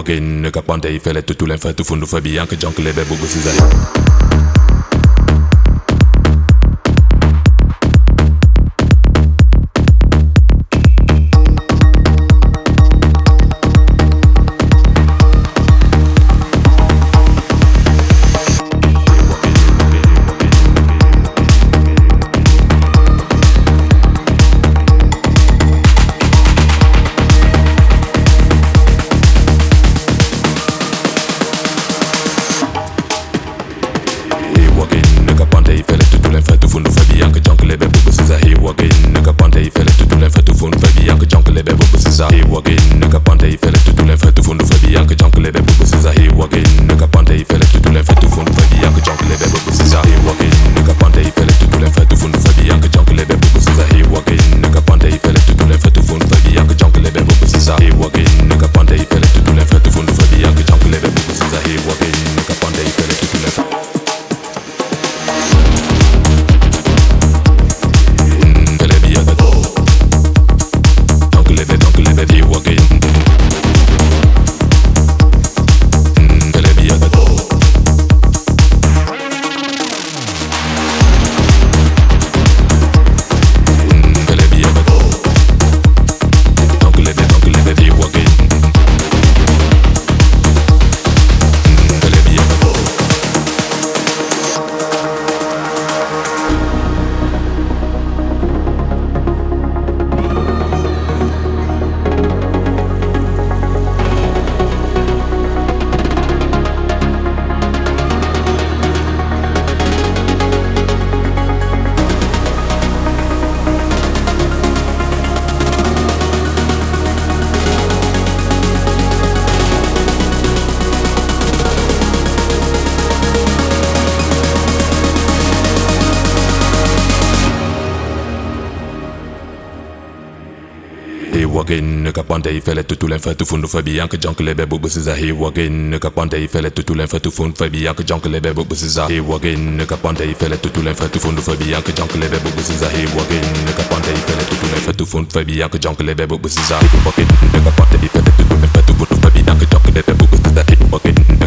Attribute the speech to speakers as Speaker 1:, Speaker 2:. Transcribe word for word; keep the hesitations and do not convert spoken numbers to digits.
Speaker 1: walking, kapante i fele tu tulen fa tu fundu fa bianca jungle lebe bubu sizai. Walking, kapante i fele tu tulen fa tu fundu fa bianca jungle lebe bubu siza. He walking, kapante i fele tu tulen fa tu fundu fa bianca jungle lebe bubu siza. He walking, kapante i fele tu tulen fa tu fundu fa bianca jungle lebe bubu siza. He walking, kapante i fele tu tulen fa tu fundu fa bianca jungle lebe bubu siza. He walking, kapante i fele tu tulen fa tu fundu fa bianca jungle lebe bubu siza. He walking.